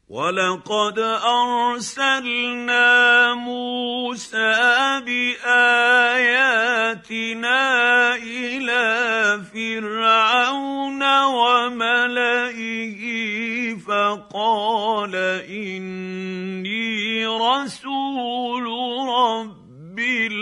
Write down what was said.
وَلَقَدْ أَرْسَلْنَا مُوسَىٰ بِآيَاتِنَا إِلَىٰ فِرْعَوْنَ وَمَلَئِهِ فَقَالَ إِنِّي رَسُولُ رَبِّ